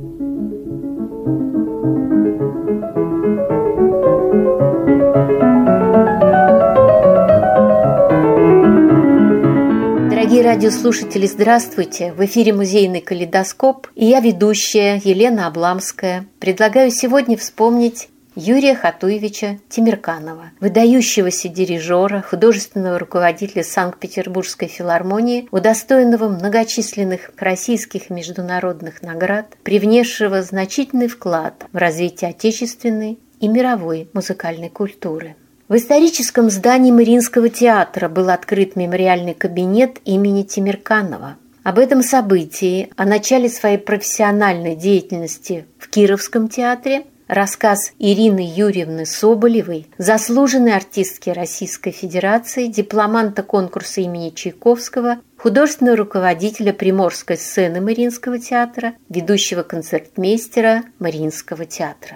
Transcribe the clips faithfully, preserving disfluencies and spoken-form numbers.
Дорогие радиослушатели, здравствуйте! В эфире «Музейный калейдоскоп» и я, ведущая Елена Обламская, предлагаю сегодня вспомнить Юрия Хатуевича Темирканова, выдающегося дирижера, художественного руководителя Санкт-Петербургской филармонии, удостоенного многочисленных российских и международных наград, привнесшего значительный вклад в развитие отечественной и мировой музыкальной культуры. В историческом здании Мариинского театра был открыт мемориальный кабинет имени Темирканова. Об этом событии, о начале своей профессиональной деятельности в Кировском театре, рассказ Ирины Юрьевны Соболевой, заслуженной артистки Российской Федерации, дипломанта конкурса имени Чайковского, художественного руководителя приморской сцены Мариинского театра, ведущего концертмейстера Мариинского театра.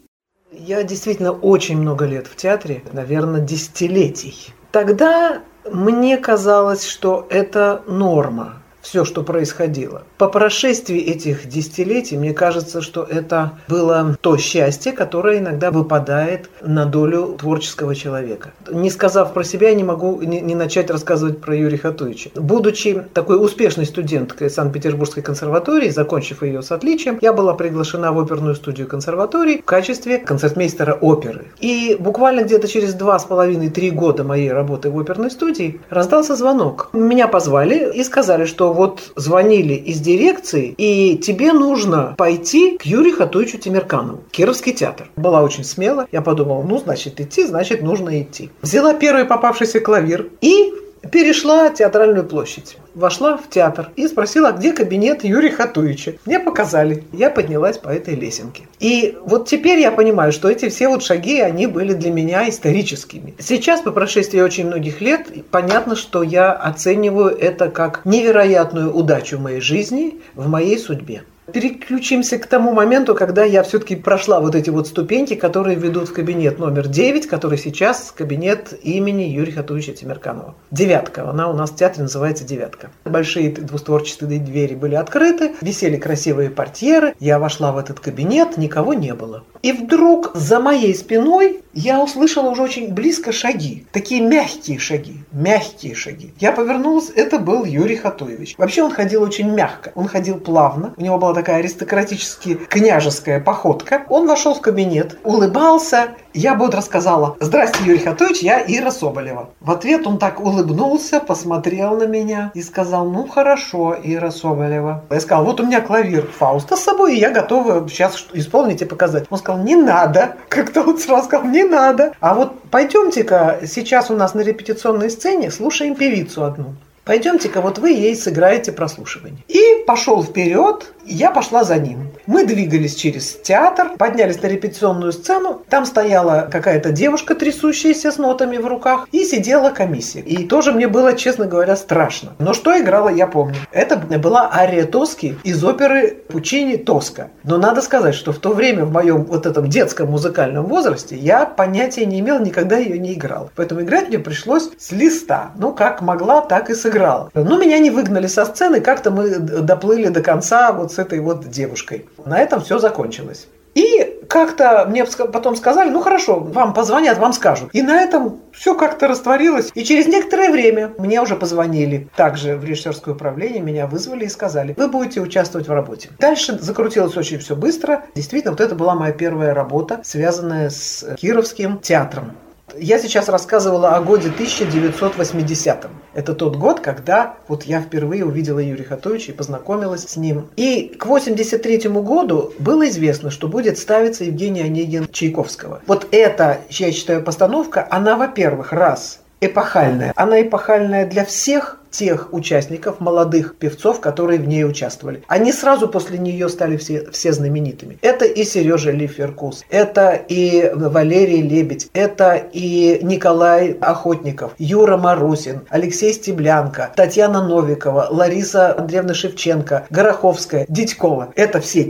Я действительно очень много лет в театре, наверное, десятилетий. Тогда мне казалось, что это норма, все, что происходило. По прошествии этих десятилетий, мне кажется, что это было то счастье, которое иногда выпадает на долю творческого человека. Не сказав про себя, я не могу не, не начать рассказывать про Юрия Хатуевича. Будучи такой успешной студенткой Санкт-Петербургской консерватории, закончив ее с отличием, я была приглашена в оперную студию консерватории в качестве концертмейстера оперы. И буквально где-то через два с половиной-три года моей работы в оперной студии раздался звонок. Меня позвали и сказали, что вот звонили из дирекции, и тебе нужно пойти к Юрию Хатуевичу Темирканову, Кировский театр. Была очень смело. Я подумала, ну, значит, идти, значит, нужно идти. Взяла первый попавшийся клавир и перешла театральную площадь. Вошла в театр и спросила, где кабинет Юрия Хатуевича. Мне показали. Я поднялась по этой лесенке. И вот теперь я понимаю, что эти все вот шаги, они были для меня историческими. Сейчас, по прошествии очень многих лет, понятно, что я оцениваю это как невероятную удачу в моей жизни, в моей судьбе. Переключимся к тому моменту, когда я все-таки прошла вот эти вот ступеньки, которые ведут в кабинет номер девять, который сейчас кабинет имени Юрия Хатуевича Темирканова. Девятка, она у нас в театре называется девятка. Большие двустворчатые двери были открыты, висели красивые портьеры. Я вошла в этот кабинет, никого не было. И вдруг за моей спиной я услышала уже очень близко шаги. Такие мягкие шаги, мягкие шаги. Я повернулась, это был Юрий Хатуевич. Вообще он ходил очень мягко, он ходил плавно, у него была такая аристократически княжеская походка. Он вошел в кабинет, улыбался. Я бодро сказала: «Здрасте, Юрий Хатуевич, я Ира Соболева». В ответ он так улыбнулся, посмотрел на меня и сказал: «Ну хорошо, Ира Соболева». Я сказала: «Вот у меня клавир Фауста с собой, и я готова сейчас исполнить и показать». Он сказал: «Не надо». Как-то он сразу сказал: «Не надо. А вот пойдемте-ка, сейчас у нас на репетиционной сцене слушаем певицу одну. Пойдемте-ка, вот вы ей сыграете прослушивание». И пошел вперед, я пошла за ним. Мы двигались через театр, поднялись на репетиционную сцену. Там стояла какая-то девушка, трясущаяся с нотами в руках, и сидела комиссия. И тоже мне было, честно говоря, страшно. Но что играла, я помню. Это была ария Тоски из оперы Пуччини «Тоска». Но надо сказать, что в то время, в моем вот этом детском музыкальном возрасте, я понятия не имела, никогда ее не играла. Поэтому играть мне пришлось с листа. Ну, как могла, так и сыграла. Но меня не выгнали со сцены, как-то мы доплыли до конца вот с этой вот девушкой. На этом все закончилось. И как-то мне потом сказали: ну хорошо, вам позвонят, вам скажут. И на этом все как-то растворилось. И через некоторое время мне уже позвонили. Также в режиссерское управление меня вызвали и сказали: вы будете участвовать в работе. Дальше закрутилось очень все быстро. Действительно, вот это была моя первая работа, связанная с Кировским театром. Я сейчас рассказывала о годе тысяча девятьсот восьмидесятом. Это тот год, когда вот я впервые увидела Юрия Хатуевича и познакомилась с ним. И к восемьдесят третьему году было известно, что будет ставиться Евгений Онегин Чайковского. Вот эта, я считаю, постановка, она, во-первых, раз, эпохальная. Она эпохальная для всех тех участников, молодых певцов, которые в ней участвовали. Они сразу после нее стали все, все знаменитыми. Это и Сережа Ли-Феркус, это и Валерий Лебедь, это и Николай Охотников, Юра Марусин, Алексей Стеблянко, Татьяна Новикова, Лариса Андреевна Шевченко, Гороховская, Дядькова. Это все те,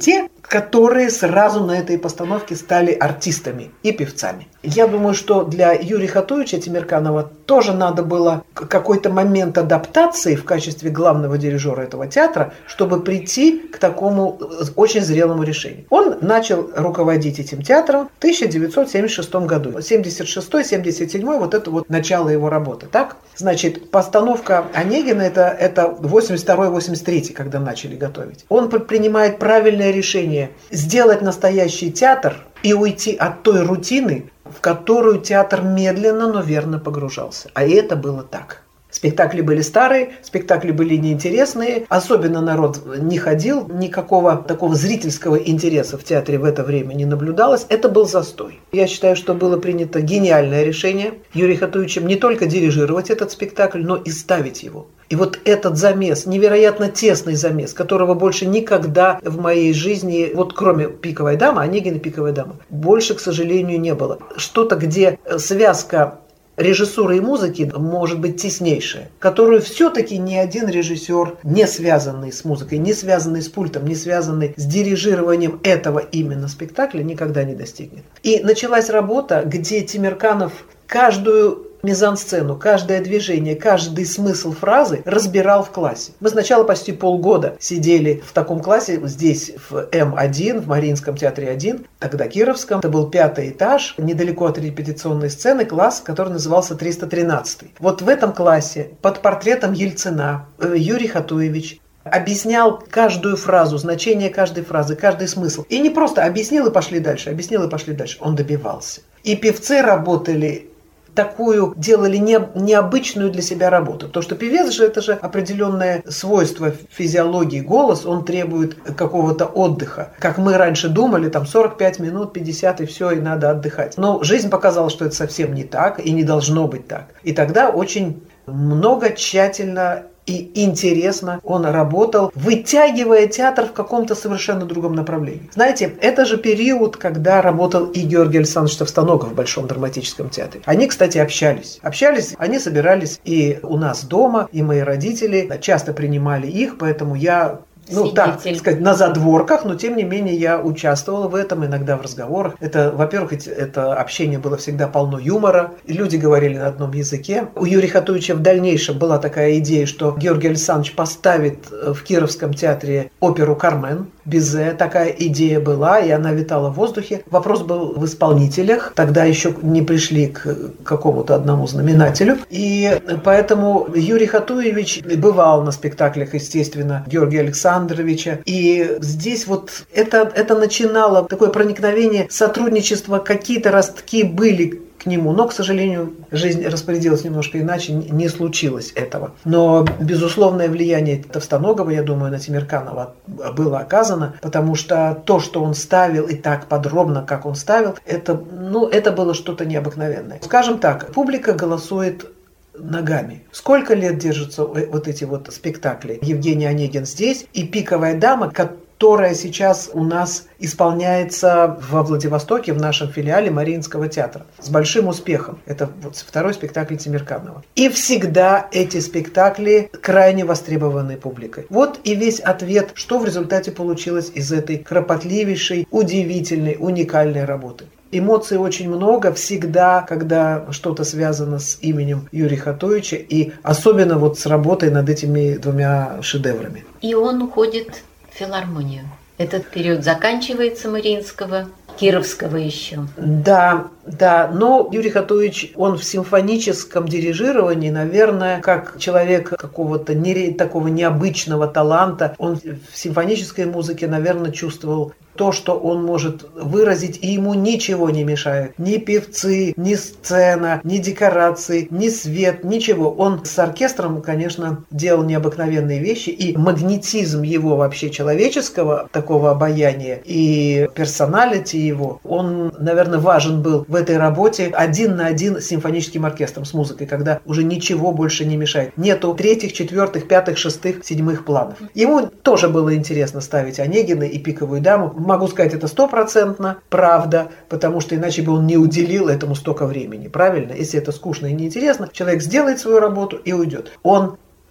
которые сразу на этой постановке стали артистами и певцами. Я думаю, что для Юрия Хатуевича Темирканова тоже надо было какой-то момент адаптации в качестве главного дирижера этого театра, чтобы прийти к такому очень зрелому решению. Он начал руководить этим театром в тысяча девятьсот семьдесят шестом году. семьдесят шестой — семьдесят седьмой вот это вот начало его работы. Так? Значит, постановка Онегина это, это восемьдесят второй — восемьдесят третий, когда начали готовить. Он принимает правильное решение сделать настоящий театр и уйти от той рутины, в которую театр медленно, но верно погружался. А это было так. Спектакли были старые, спектакли были неинтересные, особенно народ не ходил, никакого такого зрительского интереса в театре в это время не наблюдалось. Это был застой. Я считаю, что было принято гениальное решение Юрием Хатуевичем не только дирижировать этот спектакль, но и ставить его. И вот этот замес, невероятно тесный замес, которого больше никогда в моей жизни, вот кроме «Пиковой дамы», Онегин и «Пиковая дама», больше, к сожалению, не было. Что-то, где связка режиссуры и музыки может быть теснейшая, которую все-таки ни один режиссер, не связанный с музыкой, не связанный с пультом, не связанный с дирижированием этого именно спектакля, никогда не достигнет. И началась работа, где Темирканов каждую мизансцену, каждое движение, каждый смысл фразы разбирал в классе. Мы сначала почти полгода сидели в таком классе, здесь в эм один, в Мариинском театре один, тогда Кировском. Это был пятый этаж, недалеко от репетиционной сцены, класс, который назывался триста тринадцатый. Вот в этом классе под портретом Ельцина Юрий Хатуевич объяснял каждую фразу, значение каждой фразы, каждый смысл. И не просто объяснил и пошли дальше, объяснил и пошли дальше. Он добивался. И певцы работали такую, делали не, необычную для себя работу. Потому что певец же, это же определенное свойство физиологии. Голос, он требует какого-то отдыха. Как мы раньше думали, там сорок пять минут, пятьдесят и все, и надо отдыхать. Но жизнь показала, что это совсем не так и не должно быть так. И тогда очень много, тщательно и интересно он работал, вытягивая театр в каком-то совершенно другом направлении. Знаете, это же период, когда работал и Георгий Александрович Товстоногов в Большом драматическом театре. Они, кстати, общались. Общались, они собирались и у нас дома, и мои родители часто принимали их, поэтому я... Ну, так сказать, на задворках, но тем не менее я участвовала в этом, иногда в разговорах. Это, во-первых, это общение было всегда полно юмора, и люди говорили на одном языке. У Юрия Хатуевича в дальнейшем была такая идея, что Георгий Александрович поставит в Кировском театре оперу «Кармен». Бизе. Такая идея была, и она витала в воздухе. Вопрос был в исполнителях. Тогда еще не пришли к какому-то одному знаменателю. И поэтому Юрий Хатуевич бывал на спектаклях, естественно, Георгия Александровича. И здесь вот это, это начинало такое проникновение, сотрудничество, какие-то ростки были к нему, но, к сожалению, жизнь распорядилась немножко иначе, не случилось этого. Но безусловное влияние Товстоногова, я думаю, на Темирканова было оказано, потому что то, что он ставил, и так подробно, как он ставил, это, ну, это было что-то необыкновенное. Скажем так, публика голосует ногами. Сколько лет держатся вот эти вот спектакли? Евгений Онегин здесь и «Пиковая дама», которая сейчас у нас исполняется во Владивостоке в нашем филиале Мариинского театра с большим успехом. Это вот второй спектакль Темирканова. И всегда эти спектакли крайне востребованы публикой. Вот и весь ответ, что в результате получилось из этой кропотливейшей, удивительной, уникальной работы. Эмоций очень много всегда, когда что-то связано с именем Юрия Хатуевича, и особенно вот с работой над этими двумя шедеврами. И он уходит в филармонию. Этот период заканчивается Мариинского, Кировского еще. Да, да, но Юрий Хатуевич, он в симфоническом дирижировании, наверное, как человек какого-то не, такого необычного таланта, он в симфонической музыке, наверное, чувствовал то, что он может выразить, и ему ничего не мешает. Ни певцы, ни сцена, ни декорации, ни свет, ничего. Он с оркестром, конечно, делал необыкновенные вещи, и магнетизм его вообще человеческого, такого обаяния, и персоналити его, он, наверное, важен был в этой работе один на один с симфоническим оркестром, с музыкой, когда уже ничего больше не мешает. Нету третьих, четвертых, пятых, шестых, седьмых планов. Ему тоже было интересно ставить Онегина и «Пиковую даму». Могу сказать, это стопроцентно правда, потому что иначе бы он не уделил этому столько времени, правильно? Если это скучно и неинтересно, человек сделает свою работу и уйдет. Он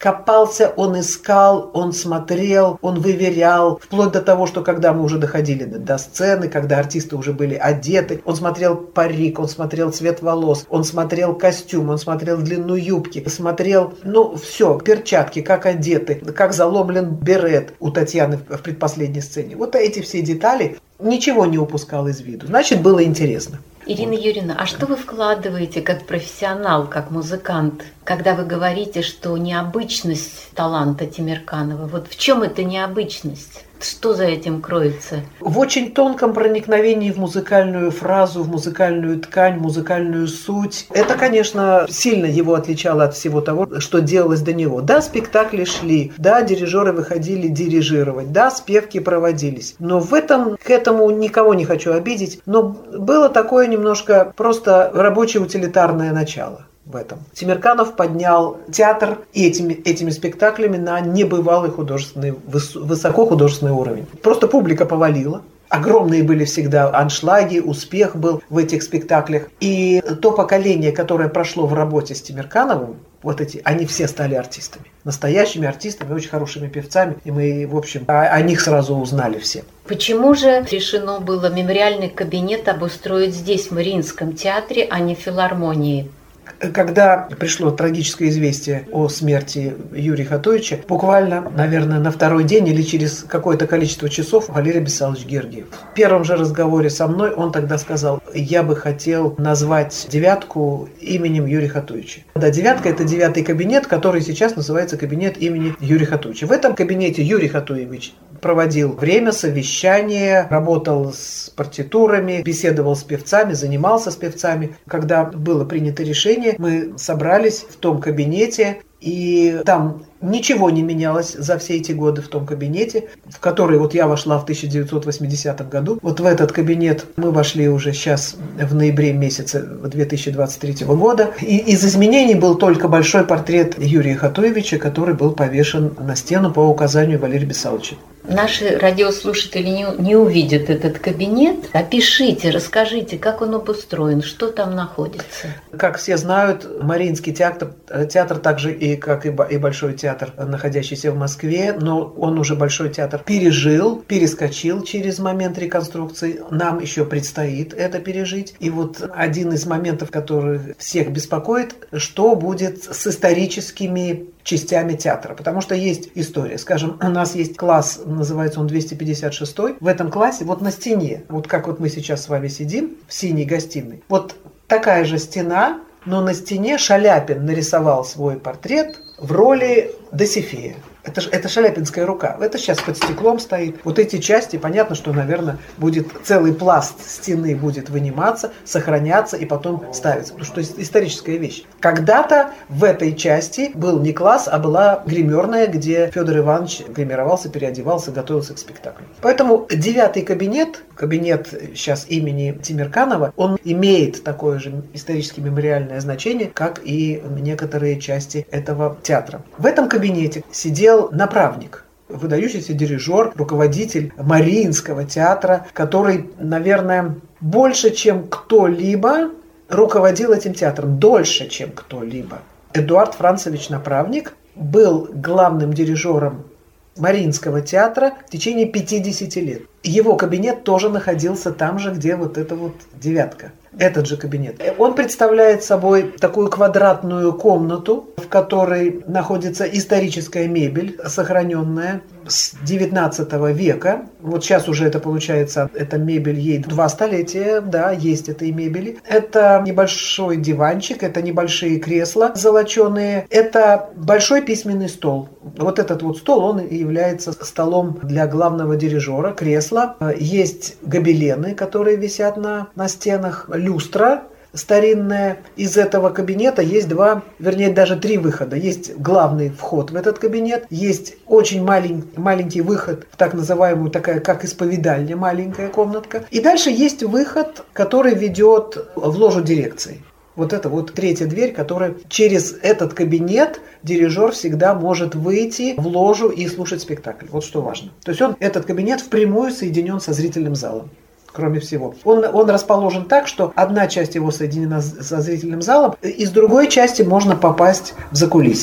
копался, он искал, он смотрел, он выверял, вплоть до того, что когда мы уже доходили до сцены, когда артисты уже были одеты, он смотрел парик, он смотрел цвет волос, он смотрел костюм, он смотрел длину юбки, смотрел, ну, все, перчатки, как одеты, как заломлен берет у Татьяны в предпоследней сцене. Вот эти все детали ничего не упускал из виду. Значит, было интересно. Ирина Юрьевна, а что вы вкладываете как профессионал, как музыкант, когда вы говорите, что необычность таланта Темирканова? Вот в чем эта необычность? Что за этим кроется? В очень тонком проникновении в музыкальную фразу, в музыкальную ткань, музыкальную суть. Это, конечно, сильно его отличало от всего того, что делалось до него. Да, спектакли шли, да, дирижеры выходили дирижировать, да, спевки проводились. Но в этом, к этому никого не хочу обидеть, но было такое немножко просто рабочее утилитарное начало в этом. Темирканов поднял театр этими, этими спектаклями на небывалый художественный, высокохудожественный уровень. Просто публика повалила. Огромные были всегда аншлаги, успех был в этих спектаклях. И то поколение, которое прошло в работе с Темиркановым, вот эти, они все стали артистами. Настоящими артистами, очень хорошими певцами. И мы, в общем, о, о них сразу узнали все. Почему же решено было мемориальный кабинет обустроить здесь, в Мариинском театре, а не в филармонии? Когда пришло трагическое известие о смерти Юрия Хатуевича, буквально, наверное, на второй день или через какое-то количество часов Валерий Бессалович Гергиев. В первом же разговоре со мной он тогда сказал: я бы хотел назвать девятку именем Юрия Хатуевича. Да, девятка – это девятый кабинет, который сейчас называется кабинет имени Юрия Хатуевича. В этом кабинете Юрий Хатуевич проводил время, совещания, работал с партитурами, беседовал с певцами, занимался с певцами. Когда было принято решение, мы собрались в том кабинете, и там ничего не менялось за все эти годы в том кабинете, в который вот я вошла в тысяча девятьсот восьмидесятом году. Вот в этот кабинет мы вошли уже сейчас в ноябре месяце две тысячи двадцать третьего года. И из изменений был только большой портрет Юрия Хатуевича, который был повешен на стену по указанию Валерия Бессаловича. Наши радиослушатели не, не увидят этот кабинет. Опишите, расскажите, как он обустроен, что там находится. Как все знают, Мариинский театр, театр также и как и Большой театр, находящийся в Москве, но он уже Большой театр пережил, перескочил через момент реконструкции. Нам еще предстоит это пережить. И вот один из моментов, который всех беспокоит, что будет с историческими частями театра, потому что есть история. Скажем, у нас есть класс, называется он двести пятьдесят шестой. В этом классе вот на стене, вот как вот мы сейчас с вами сидим в синей гостиной, вот такая же стена, но на стене Шаляпин нарисовал свой портрет в роли Досифея. Это, это шаляпинская рука. Это сейчас под стеклом стоит. Вот эти части, понятно, что, наверное, будет целый пласт стены будет выниматься, сохраняться и потом ставиться. Потому что это историческая вещь. Когда-то в этой части был не класс, а была гримерная, где Федор Иванович гримировался, переодевался, готовился к спектаклю. Поэтому девятый кабинет, кабинет сейчас имени Темирканова, он имеет такое же исторически мемориальное значение, как и некоторые части этого театра. В этом кабинете сидел направник, выдающийся дирижер, руководитель Мариинского театра, который, наверное, больше, чем кто-либо руководил этим театром, дольше, чем кто-либо. Эдуард Францевич Направник был главным дирижером Мариинского театра в течение пятидесяти лет. Его кабинет тоже находился там же, где вот эта вот девятка. Этот же кабинет. Он представляет собой такую квадратную комнату, в которой находится историческая мебель, сохраненная с девятнадцатого века. Вот сейчас уже это получается, эта мебель ей два столетия, да, есть этой мебели. Это небольшой диванчик, это небольшие кресла золоченые, это большой письменный стол. Вот этот вот стол, он является столом для главного дирижера, кресло. Есть гобелены, которые висят на, на стенах, люстра старинная. Из этого кабинета есть два, вернее даже три выхода. Есть главный вход в этот кабинет, есть очень малень, маленький выход в так называемую, такая как исповедальня, маленькая комнатка. И дальше есть выход, который ведет в ложу дирекции. Вот это вот третья дверь, которая через этот кабинет дирижер всегда может выйти в ложу и слушать спектакль. Вот что важно. То есть он, этот кабинет впрямую соединен со зрительным залом. Кроме всего. Он, он расположен так, что одна часть его соединена со зрительным залом, и с другой части можно попасть в закулисье.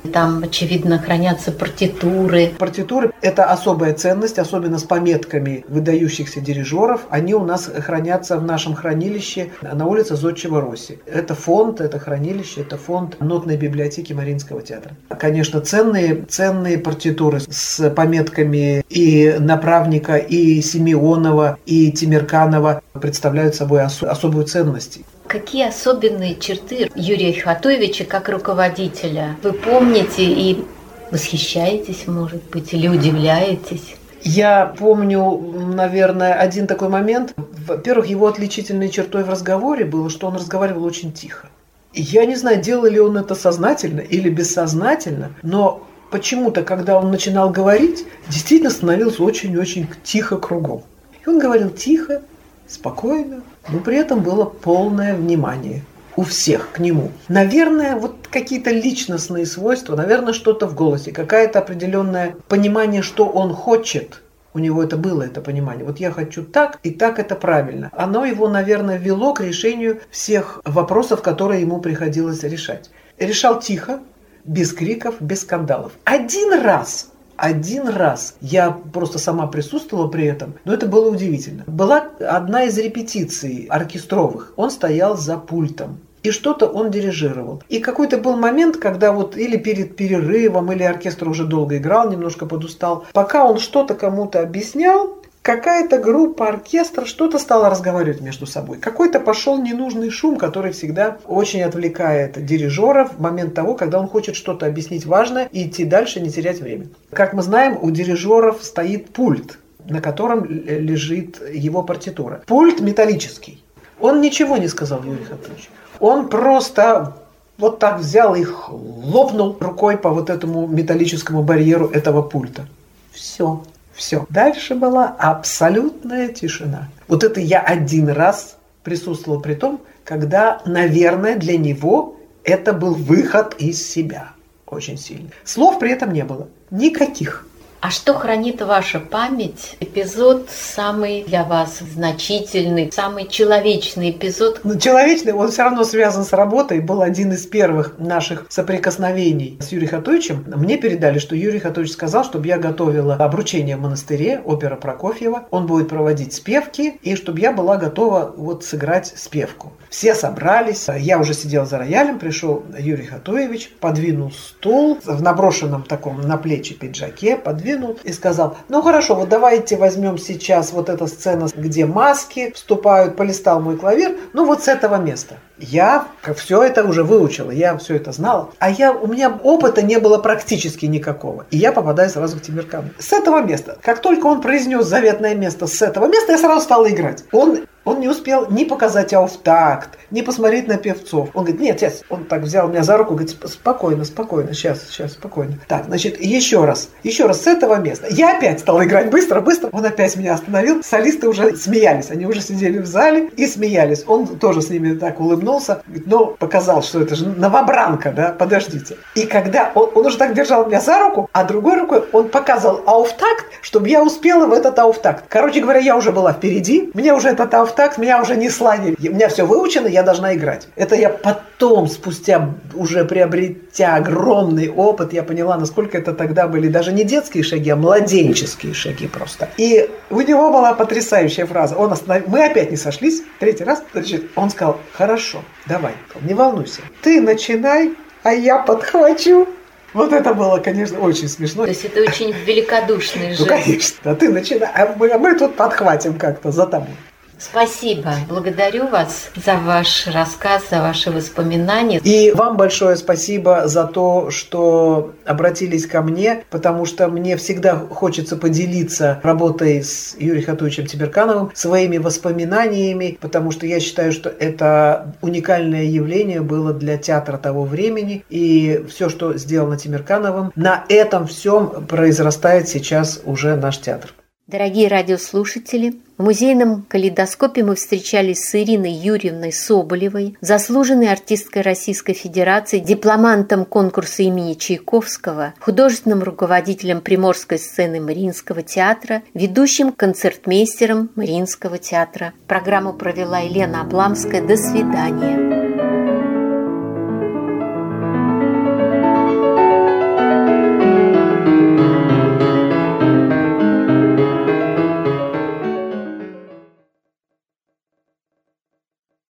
Там, очевидно, хранятся партитуры. Партитуры – это особая ценность, особенно с пометками выдающихся дирижеров. Они у нас хранятся в нашем хранилище на улице Зодчего Росси. Это фонд, это хранилище, это фонд нотной библиотеки Мариинского театра. Конечно, ценные, ценные партитуры с пометками и Направника, и Симеонова, и Тимирканова представляют собой ос- особую ценность. Какие особенные черты Юрия Хатуевича как руководителя вы помните и восхищаетесь, может быть, или удивляетесь? Я помню, наверное, один такой момент. Во-первых, его отличительной чертой в разговоре было, что он разговаривал очень тихо. Я не знаю, делал ли он это сознательно или бессознательно, но почему-то, когда он начинал говорить, действительно становилось очень-очень тихо кругом. И он говорил тихо, спокойно, но при этом было полное внимание у всех к нему. Наверное, вот какие-то личностные свойства, наверное, что-то в голосе, какое-то определенное понимание, что он хочет. У него это было, это понимание. Вот я хочу так, и так это правильно. Оно его, наверное, вело к решению всех вопросов, которые ему приходилось решать. Решал тихо, без криков, без скандалов. Один раз Один раз я просто сама присутствовала при этом, но это было удивительно. Была одна из репетиций оркестровых. Он стоял за пультом. И что-то он дирижировал. И какой-то был момент, когда вот или перед перерывом, или оркестр уже долго играл, немножко подустал. Пока он что-то кому-то объяснял, какая-то группа, оркестр что-то стала разговаривать между собой. Какой-то пошел ненужный шум, который всегда очень отвлекает дирижера в момент того, когда он хочет что-то объяснить важное и идти дальше, не терять время. Как мы знаем, у дирижеров стоит пульт, на котором лежит его партитура. Пульт металлический. Он ничего не сказал, Юрий Хатуевич. Он просто вот так взял и хлопнул рукой по вот этому металлическому барьеру этого пульта. Все. Все. Дальше была абсолютная тишина. Вот это я один раз присутствовал при том, когда, наверное, для него это был выход из себя очень сильный. Слов при этом не было. Никаких. А что хранит ваша память? Эпизод самый для вас значительный, самый человечный эпизод? Ну, человечный, он все равно связан с работой. Был один из первых наших соприкосновений с Юрием Хатуевичем. Мне передали, что Юрий Хатуевич сказал, чтобы я готовила обручение в монастыре, опера Прокофьева. Он будет проводить спевки, и чтобы я была готова вот сыграть спевку. Все собрались. Я уже сидела за роялем, пришел Юрий Хатуевич, подвинул стул в наброшенном таком на плечи пиджаке, подвинул и сказал: ну хорошо, вот давайте возьмем сейчас вот эту сцену, где маски вступают, полистал мой клавир, ну вот с этого места. Я все это уже выучила, я все это знала, а я, у меня опыта не было практически никакого. И я попадаю сразу к Тимиркану. С этого места. Как только он произнес заветное место с этого места, я сразу стала играть. Он Он не успел ни показать ауфтакт, ни посмотреть на певцов. Он говорит: нет, сейчас. Он так взял меня за руку, говорит: спокойно, спокойно, сейчас, сейчас, спокойно. Так, значит, еще раз, еще раз с этого места. Я опять стала играть быстро, быстро. Он опять меня остановил. Солисты уже смеялись, они уже сидели в зале и смеялись. Он тоже с ними так улыбнулся, говорит: ну, показал, что это же новобранка, да, подождите. И когда он, он уже так держал меня за руку, а другой рукой он показывал ауфтакт, чтобы я успела в этот ауфтакт. Короче говоря, я уже была впереди, мне уже этот ауфтакт так меня уже не слонили. У меня все выучено, я должна играть. Это я потом, спустя уже приобретя огромный опыт, я поняла, насколько это тогда были даже не детские шаги, а младенческие шаги просто. И у него была потрясающая фраза. Он останов... Мы опять не сошлись, третий раз. Значит, он сказал: хорошо, давай, не волнуйся. Ты начинай, а я подхвачу. Вот это было, конечно, очень смешно. То есть это очень великодушный жест. Ну, конечно. А ты начинай, а мы, а мы тут подхватим как-то за тобой. Спасибо. Благодарю вас за ваш рассказ, за ваши воспоминания. И вам большое спасибо за то, что обратились ко мне, потому что мне всегда хочется поделиться работой с Юрием Хатуевичем Тимиркановым, своими воспоминаниями, потому что я считаю, что это уникальное явление было для театра того времени. И все, что сделано Тимиркановым, на этом всем произрастает сейчас уже наш театр. Дорогие радиослушатели, в музейном калейдоскопе мы встречались с Ириной Юрьевной Соболевой, заслуженной артисткой Российской Федерации, дипломантом конкурса имени Чайковского, художественным руководителем Приморской сцены Мариинского театра, ведущим концертмейстером Мариинского театра. Программу провела Елена Обламская. До свидания.